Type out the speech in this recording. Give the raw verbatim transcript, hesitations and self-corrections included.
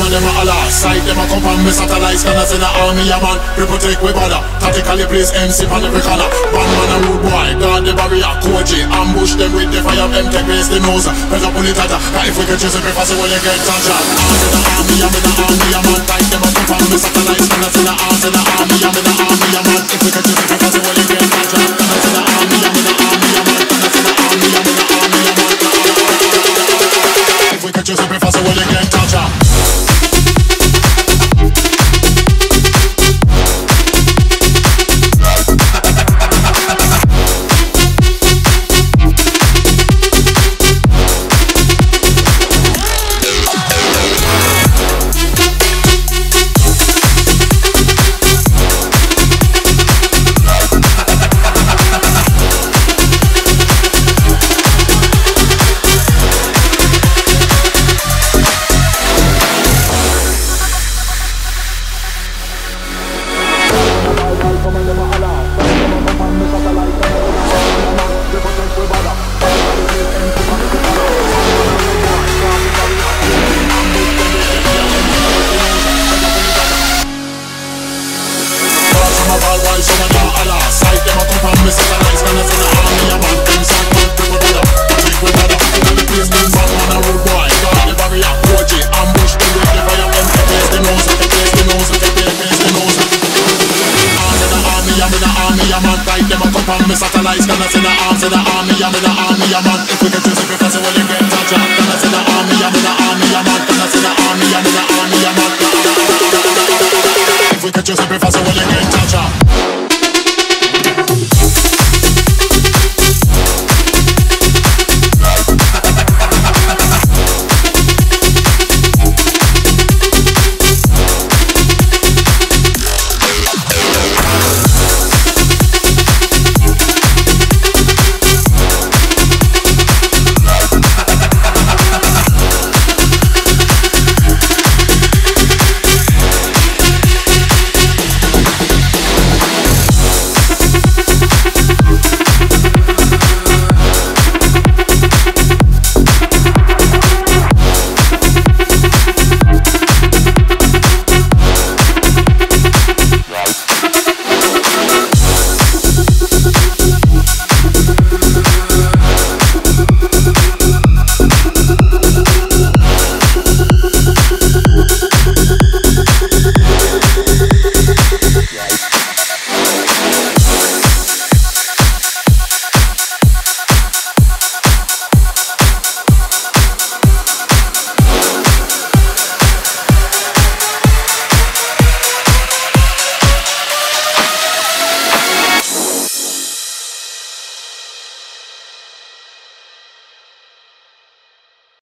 them a holla. Sight them a come from me satellites, can I say the army a man. We protect we border, tactically place M C on every corner. Bad man a rude boy, guard the barrier, Koji. Ambush them with the fire, M take place the nose. Press up on the tata, if we can chase every fast, well you get touched. I'm in the army, I'm in the army a man. Sight them a come from me satellites, can I say the arms in the army, I'm in the army a man. If we can chase every fast, well you get touched. Can I say the army, I'm in the army a man. Can I say the army, I'm in the army a man. If we can chase every fast, well you get touched. Satellites, can I say the arms of the army, I'm in the army, I'm on. If we can choose it, because it will get touched. Can I say the army,